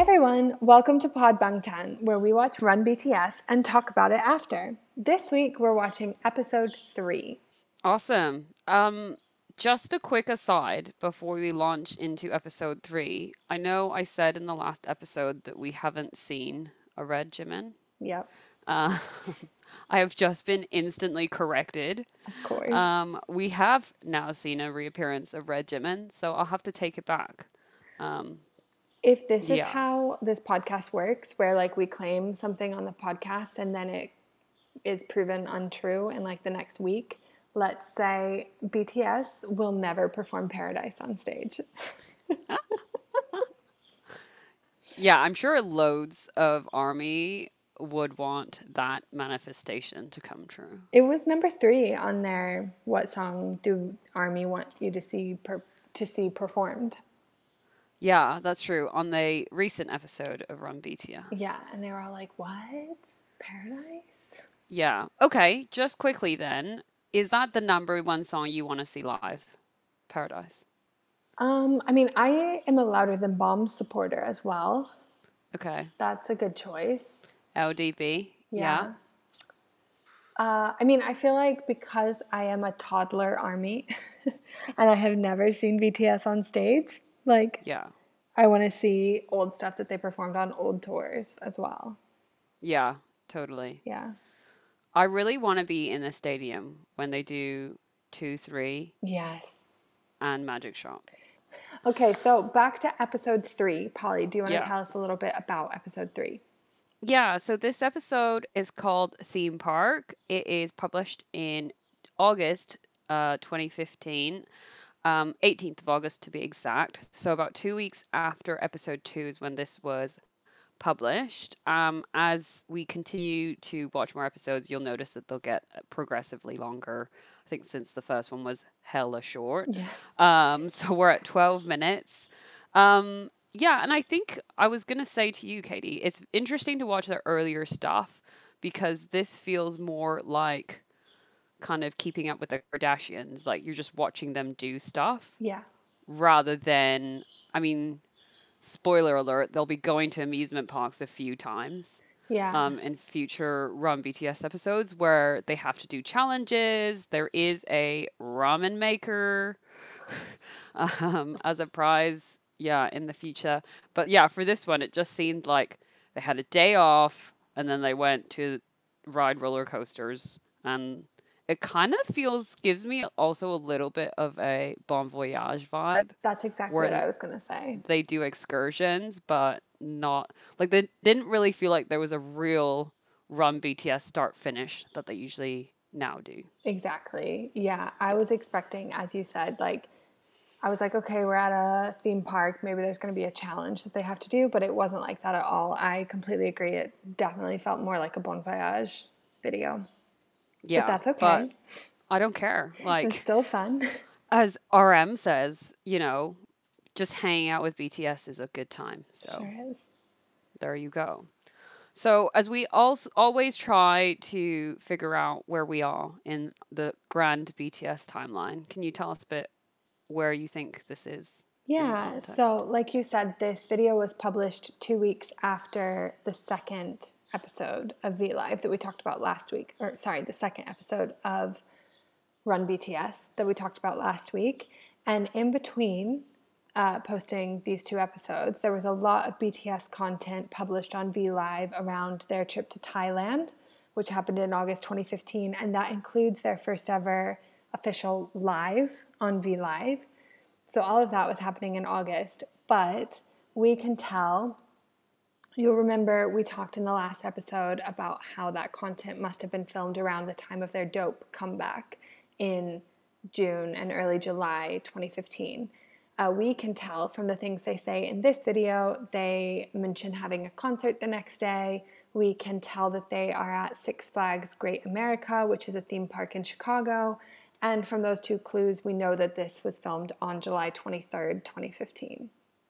everyone, welcome to Pod Bangtan, where we watch Run BTS and talk about it after. This week we're watching episode 3. Awesome. Just a quick aside before we launch into episode 3. I know I said in the last episode that we haven't seen a Red Jimin. Yep, Uh, I have just been instantly corrected. of course. We have now seen a reappearance of Red Jimin, so I'll have to take it back. Um, If this is yeah. how this podcast works, where like we claim something on the podcast and then it is proven untrue in like the next week, let's say BTS will never perform Paradise on stage. Yeah, I'm sure loads of ARMY would want that manifestation to come true. It was number 3 on their "What song do Army want you to see performed?" Yeah, that's true. On the recent episode of Run BTS. Yeah, and they were all like, "What? Paradise?" Yeah. Okay, just quickly then, is that the number one song you want to see live? Paradise. I mean, I am a Louder Than Bombs supporter as well. Okay. That's a good choice. LDB. Yeah. Yeah. I mean, I feel like because I am a toddler army and I have never seen BTS on stage, like Yeah. I want to see old stuff that they performed on old tours as well. Yeah, totally. Yeah. I really want to be in the stadium when they do 2, 3 Yes. and Magic Shot. Okay, so back to episode 3. Polly, do you want to Yeah. tell us a little bit about episode 3? Yeah, so this episode is called Theme Park. It is published in August 2015, 18th of August to be exact. So about 2 weeks after episode 2 is when this was published. As we continue to watch more episodes, you'll notice that they'll get progressively longer. I think since the first one was hella short. Yeah. So we're at 12 minutes. Yeah, and I think I was going to say to you, Katie, it's interesting to watch their earlier stuff because this feels more like kind of keeping up with the Kardashians. Like you're just watching them do stuff Yeah. rather than, I mean, spoiler alert, they'll be going to amusement parks a few times Yeah. in future Run BTS episodes where they have to do challenges. There is a ramen maker as a prize, yeah, in the future. But yeah, for this one, it just seemed like they had a day off and then they went to ride roller coasters. And it kind of gives me also a little bit of a Bon Voyage vibe That's exactly what where I was going to say. they do excursions, but not like they didn't really feel like there was a real Run BTS start finish that they usually now do. Exactly. Yeah. I Yeah. was expecting, as you said, like, I was like, okay, we're at a theme park. Maybe there's going to be a challenge that they have to do, but it wasn't like that at all. I completely agree. It definitely felt more like a Bon Voyage video, but Yeah, that's but okay. I don't care. It's Like still fun. as RM says, just hanging out with BTS is a good time. So Sure is. there you go. So as we also always try to figure out where we are in the grand BTS timeline, can you tell us a bit where you think this is in the Yeah, so context? like you said, this video was published 2 weeks after the second episode of V Live that we talked about last week, or sorry, the second episode of Run BTS that we talked about last week. And in between posting these 2 episodes, there was a lot of BTS content published on V Live around their trip to Thailand, which happened in August 2015. And that includes their first ever official live on V Live. So all of that was happening in August, but we can tell. You'll remember we talked in the last episode about how that content must have been filmed around the time of their Dope comeback in June and early July 2015. We can tell from the things they say in this video. They mention having a concert the next day. We can tell that they are at Six Flags Great America, which is a theme park in Chicago. And from those 2 clues, we know that this was filmed on July 23rd, 2015.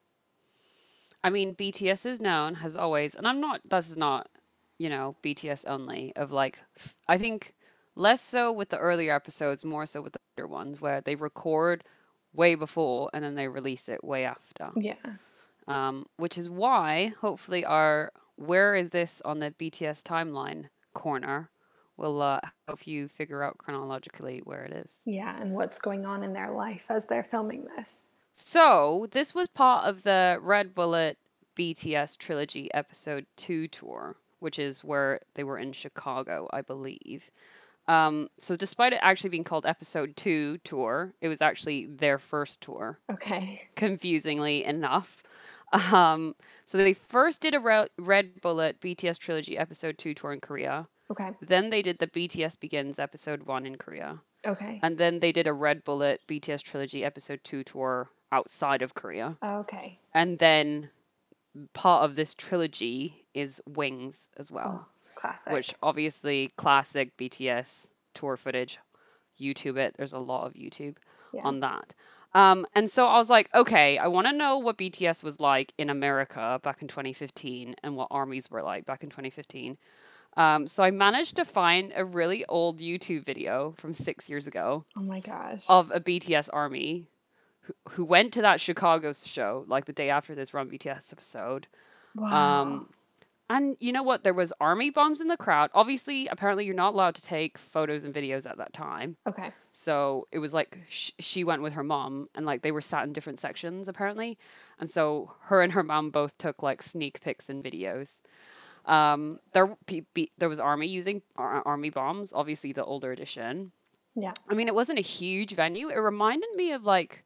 I mean, BTS is known, has always, and this is not, BTS only, of like, I think less so with the earlier episodes, more so with the later ones where they record way before and then they release it way after. Yeah. which is why hopefully our where is this on the BTS timeline corner will help you figure out chronologically where it is. Yeah, and what's going on in their life as they're filming this. So this was part of the Red Bullet BTS Trilogy Episode 2 tour, which is where they were in Chicago, I believe. So despite it actually being called Episode 2 tour, it was actually their first tour, Okay. confusingly enough. Um, so they first did a Red Bullet BTS Trilogy Episode 2 tour in Korea. Okay. Then they did the BTS Begins Episode 1 in Korea. Okay. And then they did a Red Bullet BTS Trilogy Episode 2 tour outside of Korea. Okay. And then part of this trilogy is Wings as well, Classic. which obviously classic BTS tour footage. YouTube it. There's a lot of YouTube Yeah. on that. And so I was like, okay, I want to know what BTS was like in America back in 2015 and what armies were like back in 2015. So I managed to find a really old YouTube video from 6 years ago Oh my gosh. of a BTS army who went to that Chicago show like the day after this Run BTS episode. Wow. And you know what? There was army bombs in the crowd. Obviously, apparently, you're not allowed to take photos and videos at that time. Okay. So it was like she went with her mom, and like they were sat in different sections apparently, and so her and her mom both took like sneak pics and videos. There was army using army bombs, obviously the older edition. Yeah. I mean, it wasn't a huge venue. It reminded me of like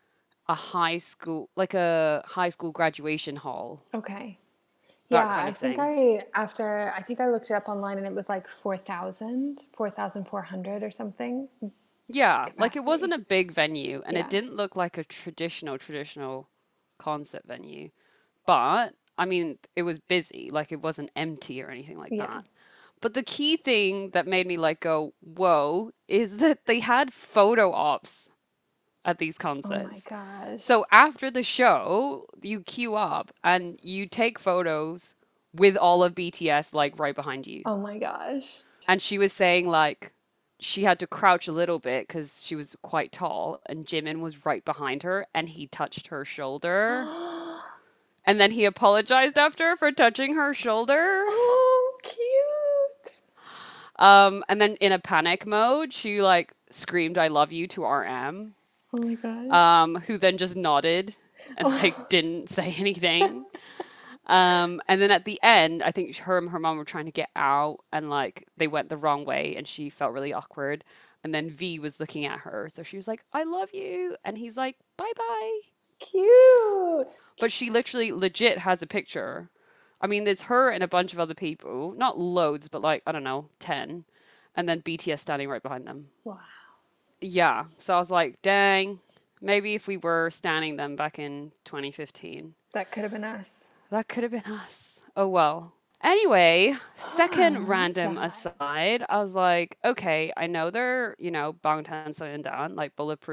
a high school graduation hall, Okay. that Yeah, kind I of think thing. I think I looked it up online and it was like 4,400 or something Yeah, like it capacity. wasn't a big venue and it Yeah. didn't look like a traditional concert venue. But I mean, it was busy, like it wasn't empty or anything like Yeah. that. But the key thing that made me like go, "Whoa," is that they had photo ops at these Oh my concerts. So gosh. after the show, you queue up and you take photos with all of BTS like right behind you. Oh my gosh. And she was saying like she had to crouch a little bit because she was quite tall, and Jimin was right behind her, and he touched her shoulder, and then he apologized after for touching her shoulder. Oh, cute. And then in a panic mode, she like screamed "I love you" to RM, Oh my gosh. who then just nodded and Oh. like didn't say anything. And then at the end, I think her and her mom were trying to get out and like they went the wrong way and she felt really awkward. And then V was looking at her. So she was like, I love you. And he's like, bye bye. Cute. But she literally legit has a picture. I mean, there's her and a bunch of other people. Not loads, but like, I don't know, 10. And then BTS standing right behind them. Wow. Yeah. So I was like, dang, maybe if we were standing them back in 2015. That could have been us. That could have been us. Oh well. Anyway, second Love random that. aside, I was like, okay, I know they're, Bangtan Soyeondan, like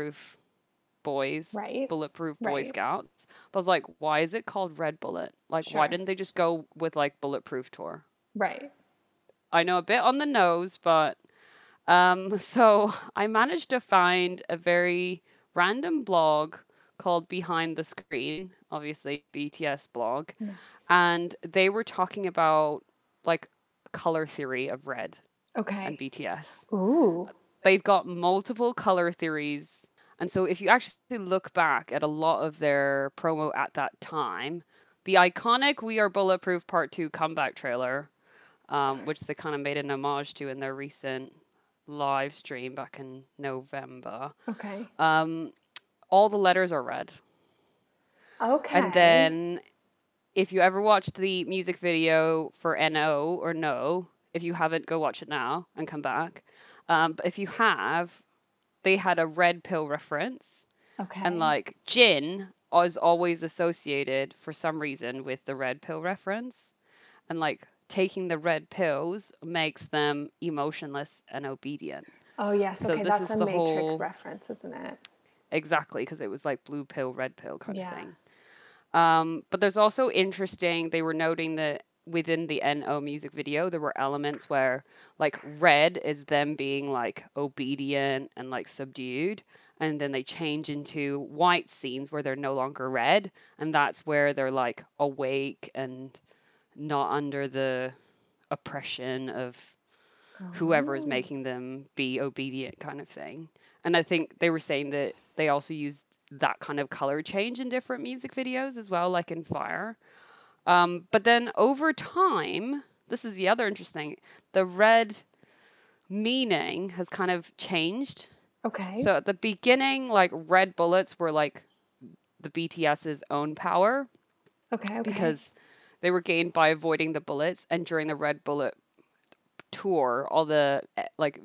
Right. bulletproof Boy Right. Scouts. But I was like, why is it called Red Bullet? Like, why Sure. didn't they just go with like Bulletproof Tour? Right. I know a bit on the nose, but so I managed to find a very random blog called Behind the Screen, obviously BTS blog, Nice. and they were talking about like color theory of Red and Okay. BTS. Ooh. They've got multiple color theories, and so if you actually look back at a lot of their promo at that time, the iconic "We Are Bulletproof" Part 2 comeback trailer, which they kind of made an homage to in their recent live stream back in November. Okay. All the letters are red. And Okay. then if you ever watched the music video for NO or No, if you haven't, go watch it now and come back. But if you have, they had a red pill reference. And Okay. like Jin is always associated for some reason with the red pill reference. And like taking the red pills makes them emotionless and obedient. Oh, yes. So Okay. this That's is a the Matrix whole reference, isn't it? exactly because it was like blue pill, red pill kind of Yeah. thing. But there's also interesting, they were noting that within the NO music video, there were elements where like red is them being like obedient and like subdued, and then they change into white scenes where they're no longer red, and that's where they're like awake and not under the oppression of whoever is Oh, making them be obedient kind of thing. And I think they were saying that they also used that kind of color change in different music videos as well, like in Fire. But then over time, this is the other interesting, the red meaning has kind of changed. okay. So at the beginning, like red bullets were like the BTS's own power Okay, okay. because they were gained by avoiding the bullets. And during the Red Bullet tour, all the like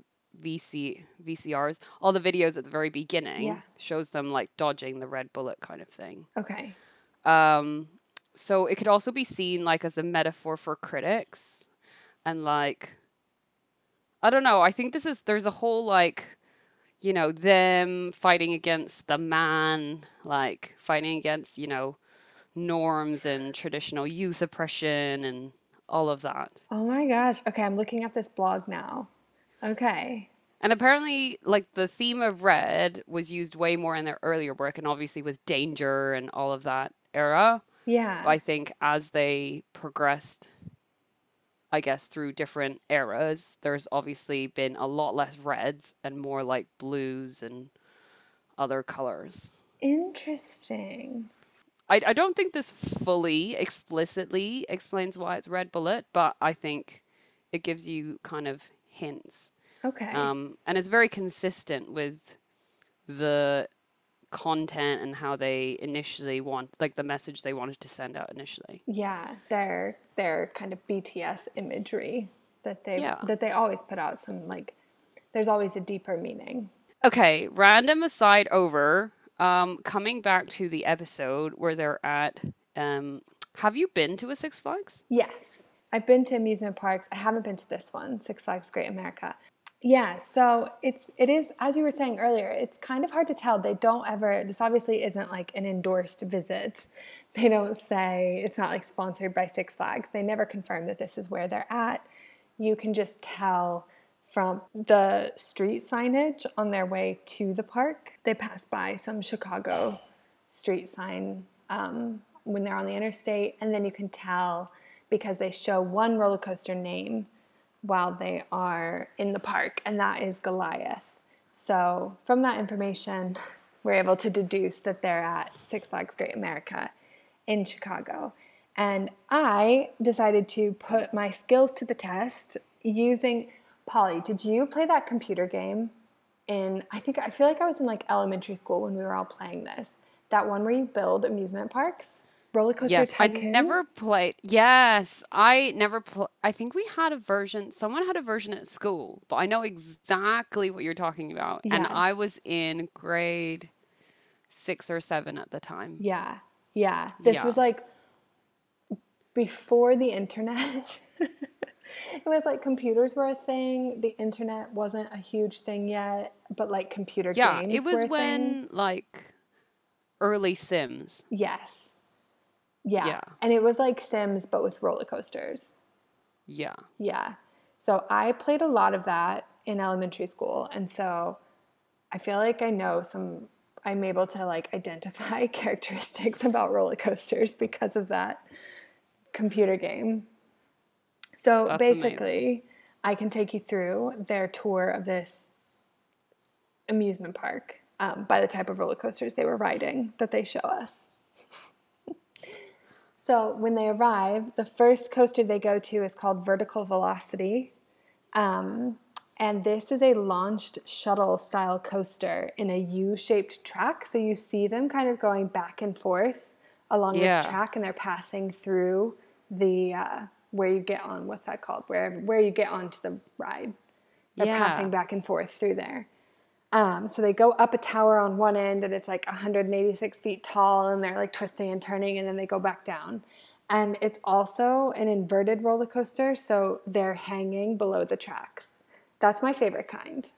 VCRs, all the videos at the very beginning Yeah. shows them like dodging the red bullet kind of thing. Okay. Um, so it could also be seen like as a metaphor for critics and like I don't know. I think there's a whole like them fighting against the man, like fighting against norms and traditional youth oppression and all of that. Oh my gosh. Okay, I'm looking at this blog now. Okay. And apparently, like the theme of red was used way more in their earlier work, and obviously with Danger and all of that era. But Yeah. I think as they progressed, I guess through different eras, there's obviously been a lot less reds and more like blues and other colors. Interesting. I don't think this fully explicitly explains why it's red bullet, but I think it gives you kind of hints. Okay. And it's very consistent with the content and how they initially like the message they wanted to send out initially. Yeah, their kind of BTS imagery Yeah. that they always put out some like there's always a deeper meaning. Okay, random aside over. Coming back to the episode where they're at, have you been to a Six Flags? Yes. I've been to amusement parks. I haven't been to this one, Six Flags Great America. Yeah, so it is as you were saying earlier, it's kind of hard to tell. They don't ever this obviously isn't like an endorsed visit. They don't say it's not like sponsored by Six Flags. They never confirm that this is where they're at. You can just tell from the street signage on their way to the park. They pass by some Chicago street sign when they're on the interstate, and then you can tell because they show one roller coaster name while they are in the park, and that is Goliath. So, from that information, we're able to deduce that they're at Six Flags Great America in Chicago. And I decided to put my skills to the test using Polly. Did you play that computer game I feel like I was in like elementary school when we were all playing this. That one where you build amusement parks? Roller Coaster Yes, I Tycoon? never played. Yes, I never I think we had a version, someone had a version at school, but I know exactly what you're talking about. And Yes. I was in grade 6 or 7 at the time. Yeah. Yeah. This Yeah. was like before the internet. It was like computers were a thing. The internet wasn't a huge thing yet, but like computer Yeah, it games were was a thing. when like early Sims. Yes. Yeah. Yeah. And it was like Sims, but with roller coasters. Yeah. Yeah. So I played a lot of that in elementary school. And so I feel like I'm able to like identify characteristics about roller coasters because of that computer game. So That's amazing. basically, I can take you through their tour of this amusement park by the type of roller coasters they were riding that they show us. So when they arrive, the first coaster they go to is called Vertical Velocity. Um, and this is a launched shuttle style coaster in a U shaped track. So you see them kind of going back and forth along this Yeah. track, and they're passing through the where you get on, what's that called? Where you get onto the ride. They're passing Yeah. back and forth through there. So they go up a tower on one end and it's like 186 feet tall and they're like twisting and turning and then they go back down. And it's also an inverted roller coaster, so they're hanging below the tracks. That's my favorite kind.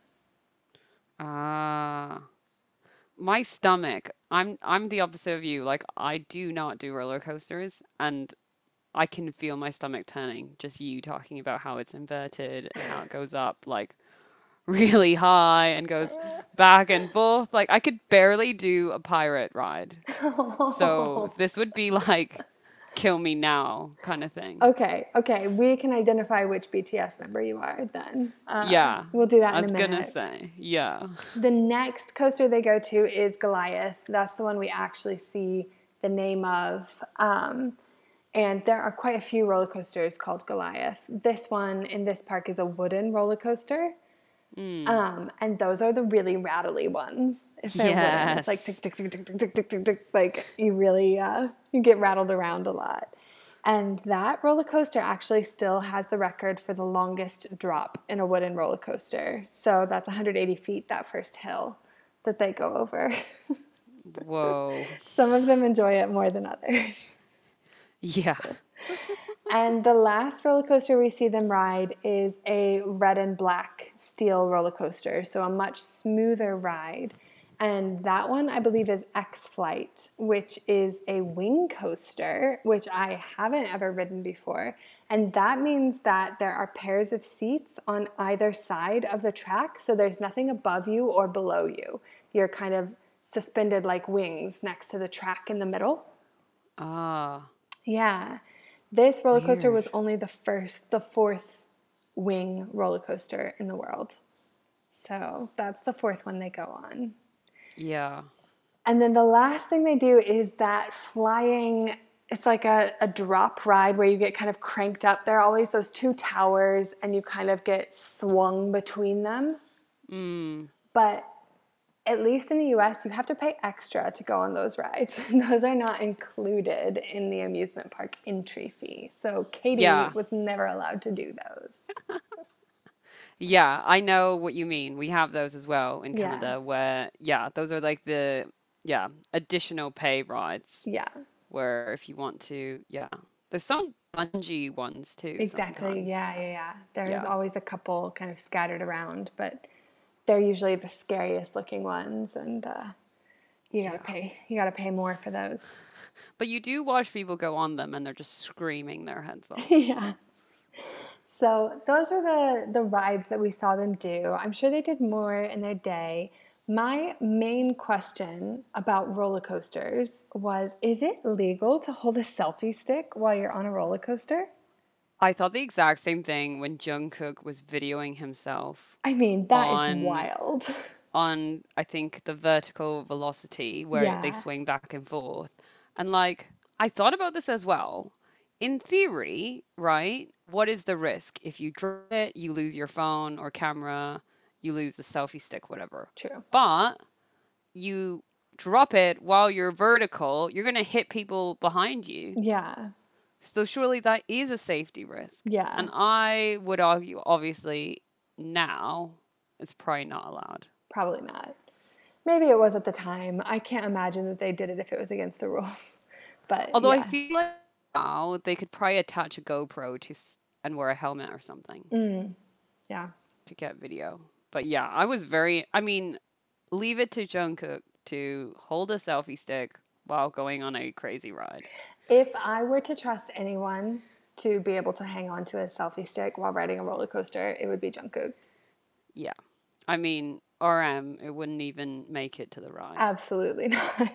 Ah. My stomach. I'm the opposite of you. Like I do not do roller coasters and I can feel my stomach turning just you talking about how it's inverted and how it goes up like really high and goes back and forth. Like I could barely do a pirate ride. So this would be like kill me now kind of thing. Okay. We can identify which BTS member you are then. Yeah. We'll do that I in a was gonna minute. say, yeah. The next coaster they go to is Goliath. That's the one we actually see the name of. And there are quite a few roller coasters called Goliath. This one in this park is a wooden roller coaster. Mm. And those are the really rattly ones. If they're wooden, it's like tick, Yes. tick, tick, tick, tick, tick, tick, tick, tick. Like you really, you get rattled around a lot. And that roller coaster actually still has the record for the longest drop in a wooden roller coaster. So that's 180 feet, that first hill that they go over. Whoa. Some of them enjoy it more than others. Yeah. And the last roller coaster we see them ride is a red and black steel roller coaster, so a much smoother ride. And that one, I believe, is X Flight, which is a wing coaster, which I haven't ever ridden before. And that means that there are pairs of seats on either side of the track, so there's nothing above you or below you. You're kind of suspended like wings next to the track in the middle. Ah, Yeah. This roller coaster weird. was only the fourth wing roller coaster in the world. So that's the fourth one they go on. Yeah. And then the last thing they do is that flying, it's like a drop ride where you get kind of cranked up. There are always those two towers and you kind of get swung between them. Mm. But at least in the US, you have to pay extra to go on those rides. Those are not included in the amusement park entry fee. So Katie Yeah. was never allowed to do those. Yeah, I know what you mean. We have those as well in Yeah, Canada where, yeah, those are like the, yeah, additional pay rides yeah, where if you want to, yeah. There's some bungee ones too exactly. sometimes. Yeah. There's Yeah. always a couple kind of scattered around, but they're usually the scariest looking ones, and you gotta Yeah. pay. You gotta pay more for those. But you do watch people go on them and they're just screaming their heads off. Yeah. So those are the rides that we saw them do. I'm sure they did more in their day. My main question about roller coasters was, is it legal to hold a selfie stick while you're on a roller coaster? I thought the exact same thing when Jungkook was videoing himself I mean, that is on wild. I think the vertical velocity where they Yeah. swing back and forth. And like I thought about this as well. In theory, right? What is the risk? If you drop it, you lose your phone or camera, you lose the selfie stick, whatever. True. But you drop it while you're vertical, you're going to hit people behind you. Yeah. So surely that is a safety risk. Yeah. And I would argue, obviously, now it's probably not allowed. Probably not. Maybe it was at the time. I can't imagine that they did it if it was against the rules. But Although I yeah. feel like now they could probably attach a GoPro to and wear a helmet or something Yeah. to get video. But yeah, I was very. I mean, leave it to Jungkook to hold a selfie stick while going on a crazy ride. If I were to trust anyone to be able to hang on to a selfie stick while riding a roller coaster, it would be Jungkook. Yeah, I mean, RM, it wouldn't even make it to the ride. Absolutely not.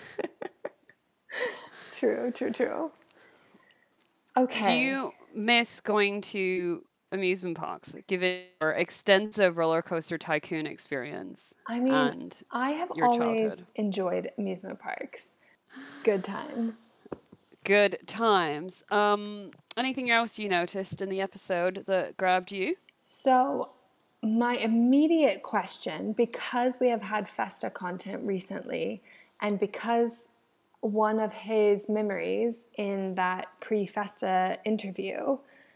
True. Do Okay. you miss going to amusement parks, given your extensive roller coaster tycoon experience I mean, and I have your always childhood? enjoyed amusement parks. Good times. Good times. Anything else you noticed in the episode that grabbed you? So, my immediate question, because we have had Festa content recently, and because one of his memories in that pre-Festa interview,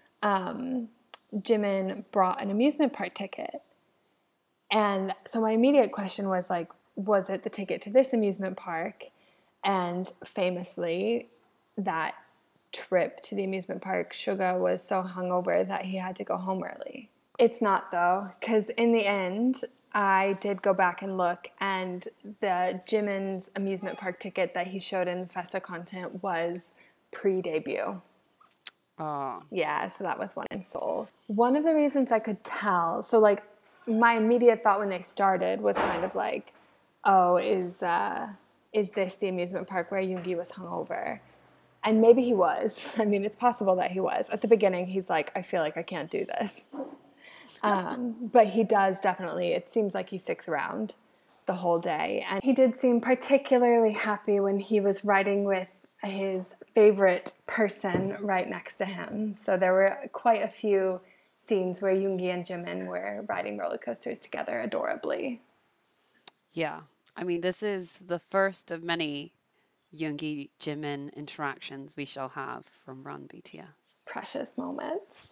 Jimin brought an amusement park ticket. And so my immediate question was like, was it the ticket to this amusement park? And famously, that trip to the amusement park, Suga was so hungover that he had to go home early. It's not though, because in the end, I did go back and look, and the Jimin's amusement park ticket that he showed in Festa content was pre-debut. Oh, Yeah, so that was one in Seoul. One of the reasons I could tell, so like my immediate thought when they started was kind of like, oh, is this the amusement park where Yoongi was hungover? And maybe he was. I mean, it's possible that he was. At the beginning, he's like, I feel like I can't do this. But he does definitely, it seems like he sticks around the whole day. And he did seem particularly happy when he was riding with his favorite person right next to him. So there were quite a few scenes where Yoongi and Jimin were riding roller coasters together adorably. Yeah. I mean, this is the first of many Yoongi Jimin interactions we shall have from Run BTS. Precious moments.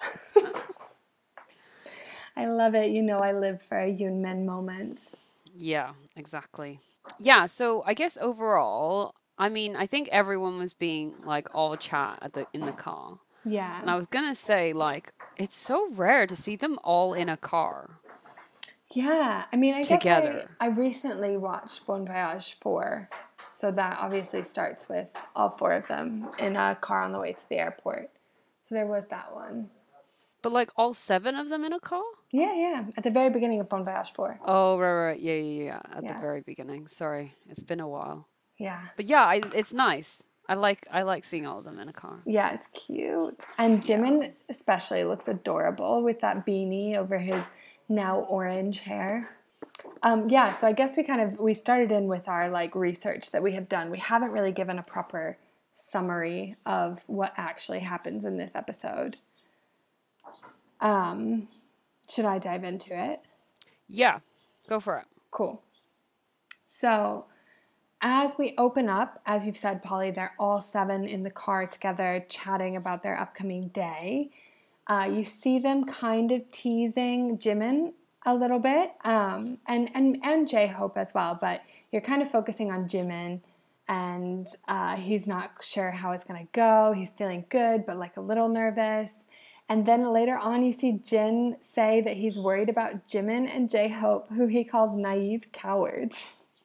I love it. You know, I live for a Yoonmin moment. Yeah, exactly. Yeah, so I guess overall, I mean, I think everyone was being like all chat at the in the car. Yeah. And I was gonna say, like, it's so rare to see them all in a car Yeah. I mean, I guess together. I recently watched Bon Voyage 4. So that obviously starts with all four of them in a car on the way to the airport. So there was that one. But like all seven of them in a car? Yeah, yeah. At the very beginning of Bon Voyage 4. Oh, right. Yeah, yeah, yeah. At the Yeah. very beginning. Sorry, it's been a while. Yeah. But yeah, it's nice. I like seeing all of them in a car. Yeah, it's cute. And Yeah. Jimin especially looks adorable with that beanie over his now orange hair. Yeah, so I guess we started in with our like research that we have done. We haven't really given a proper summary of what actually happens in this episode. Should I dive into it? Yeah, go for it. Cool. So as we open up, as you've said, Polly, they're all seven in the car together chatting about their upcoming day. You see them kind of teasing Jimin a little bit, and J-Hope as well, but you're kind of focusing on Jimin, and he's not sure how it's going to go. He's feeling good, but like a little nervous. And then later on, you see Jin say that he's worried about Jimin and J-Hope, who he calls naive cowards.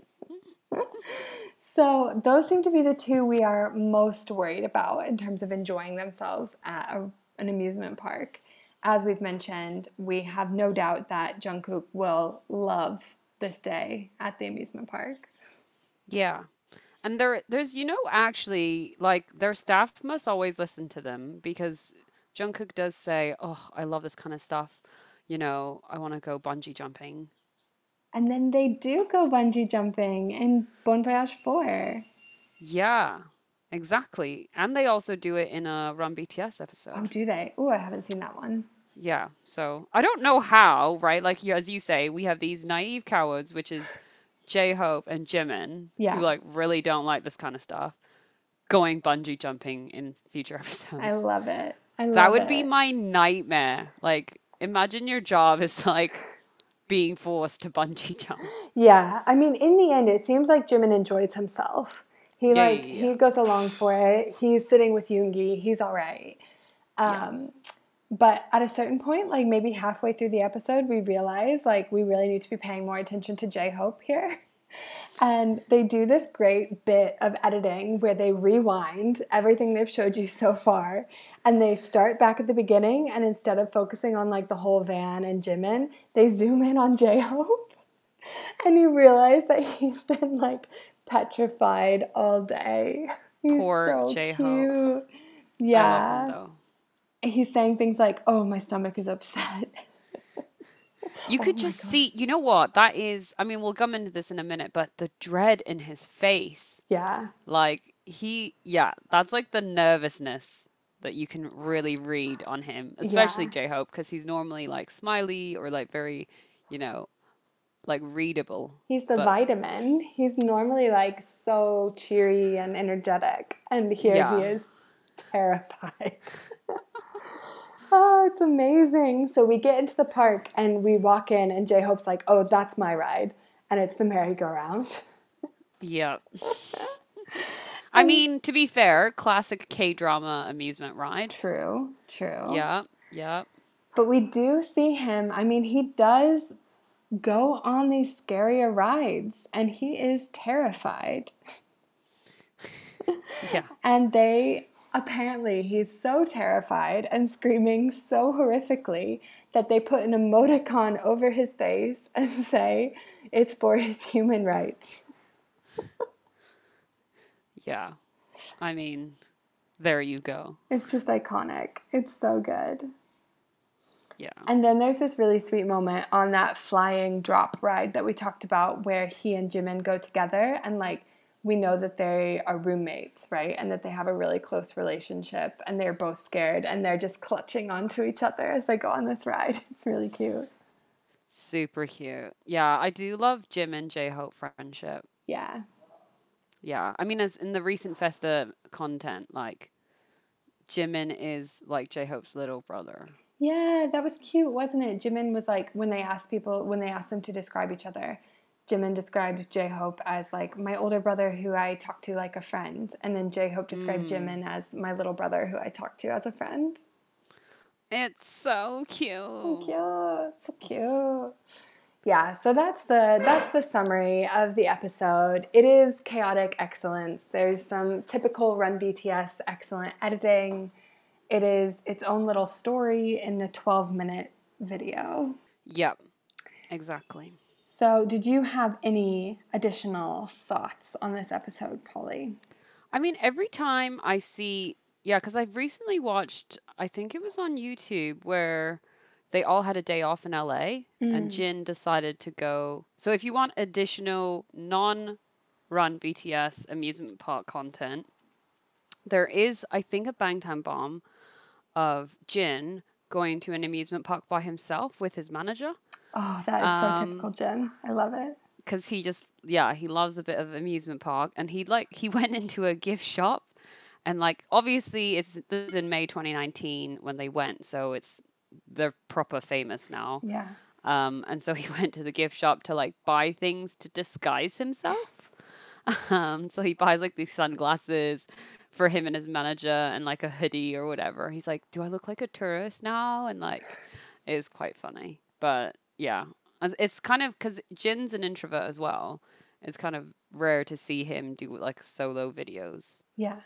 So those seem to be the two we are most worried about in terms of enjoying themselves at an amusement park. As we've mentioned, we have no doubt that Jungkook will love this day at the amusement park. Yeah. And there's actually like their staff must always listen to them because Jungkook does say, "Oh, I love this kind of stuff. I want to go bungee jumping." And then they do go bungee jumping in Bon Voyage 4. Yeah, exactly. And they also do it in a Run BTS Oh, episode. do they? Oh, I haven't seen that one. Yeah. So I don't know how, right? Like as you say, we have these naive cowards, which is J-Hope and Jimin, who Yeah, like really don't like this kind of stuff, going bungee jumping in future I episodes. love it. I That love would be it. my nightmare. Like, imagine your job is like being forced to bungee jump. Yeah, I mean, in the end, it seems like Jimin enjoys himself. Yeah, yeah, He yeah, goes along for it. He's sitting with Yoongi. He's all right. yeah. But at a certain point, like maybe halfway through the episode, we realize like we really need to be paying more attention to J-Hope here. And they do this great bit of editing where they rewind everything they've showed you so far and they start back at the beginning, and instead of focusing on like the whole van and Jimin, they zoom in on J-Hope. And you realize that he's been like petrified all day. He's Poor so J-Hope. cute. I love him Yeah. though. He's saying things like, oh, my stomach is upset. You Oh could my just God. see, you know what? That is, I mean, we'll come into this in a minute, but the dread in his face, Yeah. like yeah, that's like the nervousness that you can really read on him, especially Yeah. J-Hope, because he's normally like smiley or like very, you know, like readable. He's the But vitamin. He's normally like so cheery and energetic. And here he yeah, is terrified. Oh, it's amazing. So we get into the park and we walk in, and J Hope's like, oh, that's my ride. And it's the merry-go-round. yeah. I And mean, to be fair, classic K-drama amusement ride. true, true. Yeah, yeah, But we do see him. I mean, he does go on these scarier rides, and he is terrified. yeah. And they apparently he's so terrified and screaming so horrifically that they put an emoticon over his face and say it's for his human rights. Yeah. I mean, there you go. It's just iconic. It's so good. Yeah. And then there's this really sweet moment on that flying drop ride that we talked about where he and Jimin go together and like we know that they are roommates, right? And that they have a really close relationship and they're both scared and they're just clutching onto each other as they go on this ride. It's really cute. Super cute. Yeah, I do love Jim and J-Hope friendship. Yeah. Yeah. I mean, as in the recent Festa content, like Jimin is like J-Hope's little brother. Yeah, that was cute, wasn't it? Jimin was like, when they asked them to describe each other, Jimin described J-Hope as like my older brother who I talk to like a friend. And then J-Hope described Jimin as my little brother who I talk to as a friend. It's so So cute. cute. So cute. Yeah, so that's the summary of the episode. It is chaotic excellence. There's some typical Run BTS excellent editing. It is its own little story in a 12-minute video. Yep. Exactly. So, did you have any additional thoughts on this episode, Polly? I mean, every time I see, yeah, because I've recently watched, I think it was on YouTube, where they all had a day off in LA and Jin decided to go. So, if you want additional non run BTS amusement park content, there is, I think, a Bangtan bomb of Jin going to an amusement park by himself with his manager. Oh, that is so typical Jin. I love it. Because he just, yeah, he loves a bit of amusement park, and he went into a gift shop, and like obviously this is in May 2019 when they went, so they're proper famous now. Yeah. And so he went to the gift shop to like buy things to disguise himself. So he buys like these sunglasses for him and his manager and like a hoodie or whatever. He's like, "Do I look like a tourist now?" And like, it is quite funny. But yeah, it's kind of because Jin's an introvert as well. It's kind of rare to see him do like solo videos. Yeah.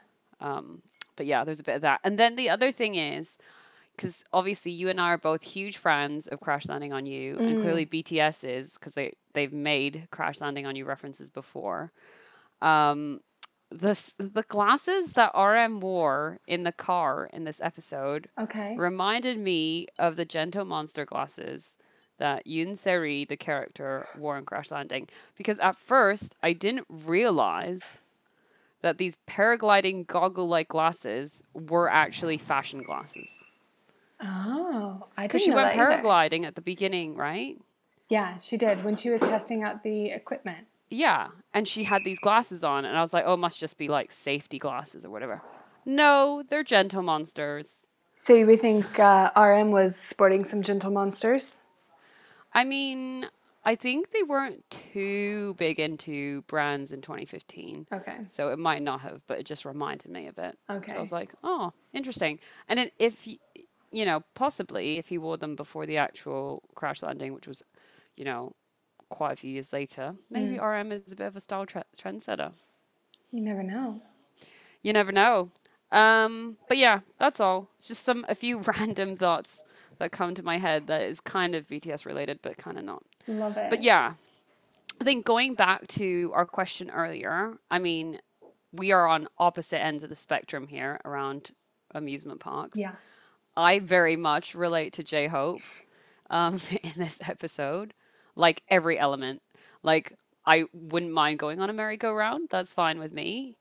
But yeah, there's a bit of that. And then the other thing is, because obviously you and I are both huge fans of Crash Landing on You, and clearly BTS is because they've made Crash Landing on You references before. The glasses that RM wore in the car in this episode Okay. reminded me of the Gentle Monster glasses that Yoon Se-ri, the character, wore in Crash Landing. Because at first, I didn't realize that these paragliding goggle-like glasses were actually fashion glasses. Oh, I Because didn't she know went that either. paragliding at the beginning, right? Yeah, she did when she was testing out the equipment. Yeah, and she had these glasses on, and I was like, oh, it must just be like safety glasses or whatever. No, they're Gentle Monsters. So we think RM was sporting some Gentle Monsters? I mean, I think they weren't too big into brands in 2015. Okay. So it might not have, but it just reminded me of it. Okay. So I was like, oh, interesting. And then possibly if he wore them before the actual Crash Landing, which was, quite a few years later, maybe RM is a bit of a style trendsetter. You never know. You never know. But yeah, that's all. It's just a few random thoughts that come to my head that is kind of BTS related, but kind of not. Love it. But yeah, I think going back to our question earlier, I mean, we are on opposite ends of the spectrum here around amusement parks. Yeah. I very much relate to J-Hope in this episode, like every element. Like, I wouldn't mind going on a merry-go-round. That's fine with me.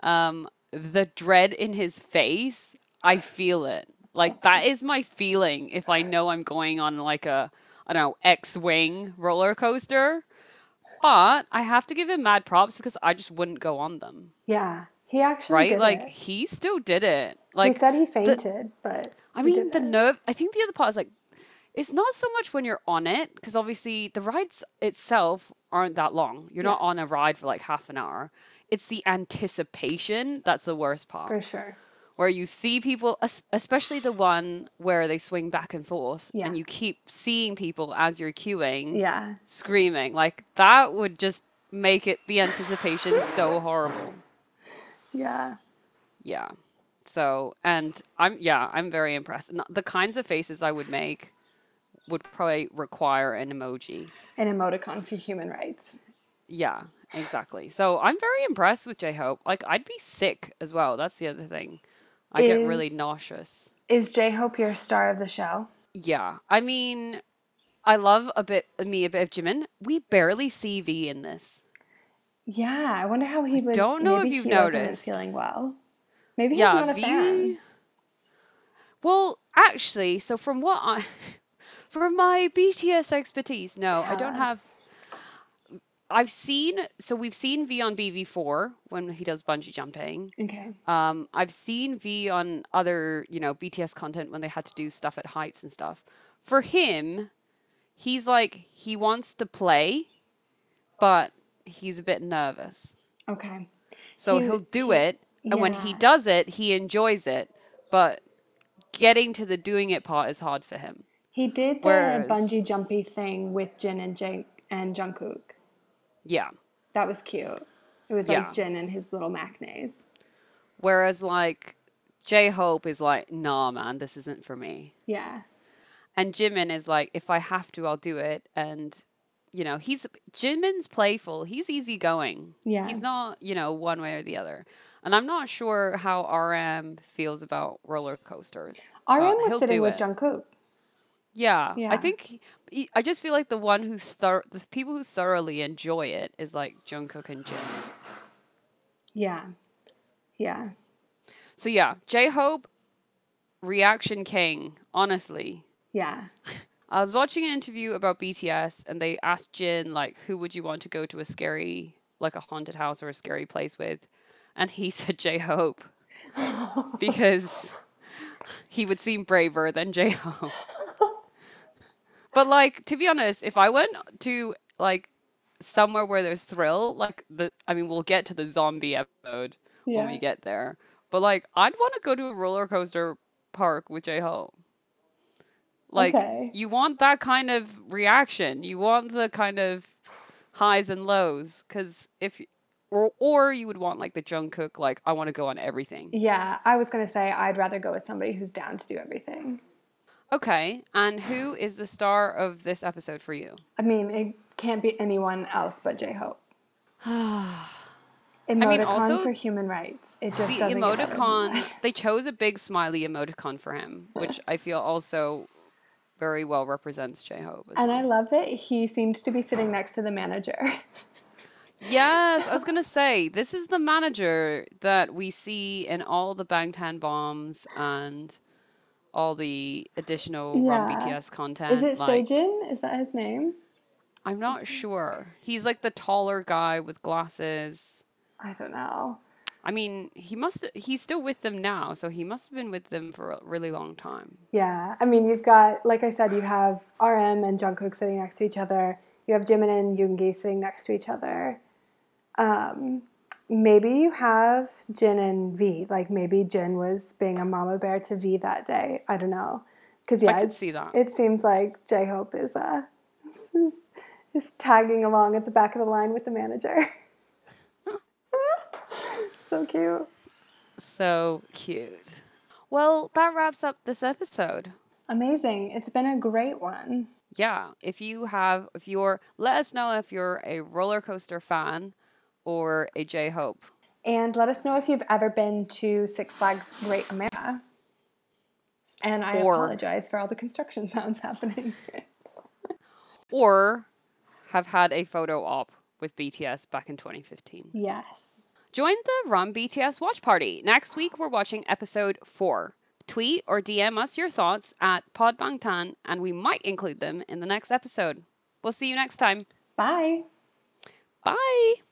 The dread in his face, I feel it. Like, that is my feeling if I know I'm going on like a, I don't know, X-Wing roller coaster. But I have to give him mad props because I just wouldn't go on them. Yeah. He actually Right? did Like, it. he still did it. Like, He said he fainted, but I he mean, did the it. nerve, I think the other part is like, it's not so much when you're on it, because obviously the rides itself aren't that long. You're not on a ride for like half an hour. It's the anticipation that's the worst part. For sure. Where you see people, especially the one where they swing back and forth, Yeah. and you keep seeing people as you're queuing, Yeah. screaming. Like, that would just make it the anticipation so horrible. Yeah. Yeah. So, and I'm very impressed. The kinds of faces I would make would probably require an emoji. An emoticon for human rights. Yeah, exactly. So I'm very impressed with J-Hope. Like, I'd be sick as well. That's the other thing. I get Is really nauseous. is J-Hope your star of the show? Yeah. I mean, I love a bit of Jimin. We barely see V in this. Yeah, I wonder how he I was. don't know if Maybe you've he wasn't noticed. feeling well. Maybe he's Yeah, not a fan. V. Well, actually, so from what I, from my BTS expertise, no, I Tell don't have. us. We've seen V on BV4 when he does bungee jumping. Okay. I've seen V on other, BTS content when they had to do stuff at heights and stuff. For him, he's like, he wants to play, but he's a bit nervous. Okay. So he'll do He it, and when he yeah. does it, he enjoys it, but getting to the doing it part is hard for him. He did the Whereas, bungee jumpy thing with Jin and Jungkook. yeah, That was cute. It was like yeah. Jin and his little machinays. Whereas, like, J-Hope is like, nah, man, this isn't for me. Yeah. And Jimin is like, if I have to, I'll do it. And, Jimin's playful. He's easygoing. Yeah. He's not, one way or the other. And I'm not sure how RM feels about roller coasters, RM but was he'll sitting do with it. Jungkook. Yeah, I Yeah. think I just feel like the people who thoroughly enjoy it is like Jungkook and Jin. Yeah. Yeah. So yeah, J-Hope, reaction king, honestly. Yeah. I was watching an interview about BTS and they asked Jin, like, who would you want to go to like a haunted house or a scary place with? And he said J-Hope because he would seem braver than J-Hope. But, like, to be honest, if I went to, like, somewhere where there's thrill, like, we'll get to the zombie episode when Yeah. we get there. But, like, I'd want to go to a roller coaster park with J-Hope. Like, Okay. you want that kind of reaction. You want the kind of highs and lows. Because or you would want, like, the Jungkook, like, I want to go on everything. Yeah. I was going to say I'd rather go with somebody who's down to do everything. Okay. And who is the star of this episode for you? I mean, it can't be anyone else but J-Hope. I mean, Emoticon also, for human rights. It just the doesn't get better than emoticon, that. they chose a big smiley emoticon for him, which I feel also very well represents J-Hope as And I well. love that he seemed to be sitting next to the manager. Yes, I was gonna say, this is the manager that we see in all the Bangtan bombs and all the additional Run Yeah. BTS Is content. it Like, Sejin? Is that his name? I'm not sure. He's like the taller guy with glasses. I don't know. I mean, he's still with them now, so he must have been with them for a really long time. Yeah. I mean, you've got, like I said, you have RM and Jungkook sitting next to each other. You have Jimin and Yoongi sitting next to each other. Maybe you have Jin and V. Like maybe Jin was being a mama bear to V that day. I don't know. Because I yeah, could see that. it seems like J-Hope is tagging along at the back of the line with the manager. So cute. So cute. Well, that wraps up this episode. Amazing. It's been a great one. Yeah, let us know if you're a roller coaster fan or a J-Hope. And let us know if you've ever been to Six Flags Great America. And I apologize for all the construction sounds happening. Or have had a photo op with BTS back in 2015. Yes. Join the Run BTS watch party. Next week, we're watching episode 4. Tweet or DM us your thoughts at PodBangtan, and we might include them in the next episode. We'll see you next time. Bye. Bye.